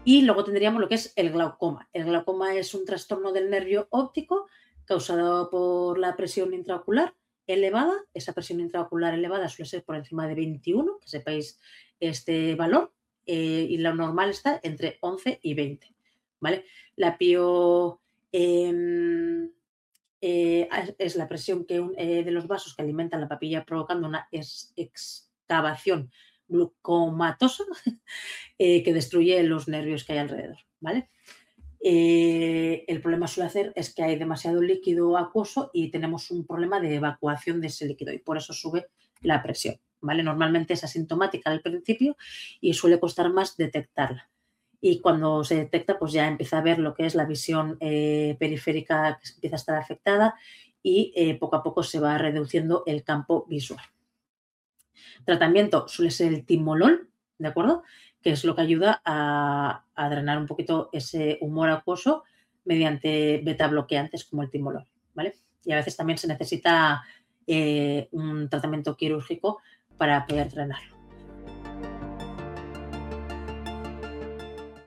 Y luego tendríamos lo que es el glaucoma. El glaucoma es un trastorno del nervio óptico causado por la presión intraocular elevada. Esa presión intraocular elevada suele ser por encima de 21, que sepáis este valor, y lo normal está entre 11 y 20. ¿Vale? La pio es la presión de los vasos que alimentan la papilla provocando una excavación glucomatosa que destruye los nervios que hay alrededor, ¿vale? El problema suele hacer es que hay demasiado líquido acuoso y tenemos un problema de evacuación de ese líquido y por eso sube la presión, ¿vale? Normalmente es asintomática al principio y suele costar más detectarla. Y cuando se detecta, pues ya empieza a ver lo que es la visión periférica que empieza a estar afectada y poco a poco se va reduciendo el campo visual. Tratamiento suele ser el timolol, ¿de acuerdo? Que es lo que ayuda a drenar un poquito ese humor acuoso mediante beta bloqueantes como el timolol, ¿vale? Y a veces también se necesita un tratamiento quirúrgico para poder drenarlo.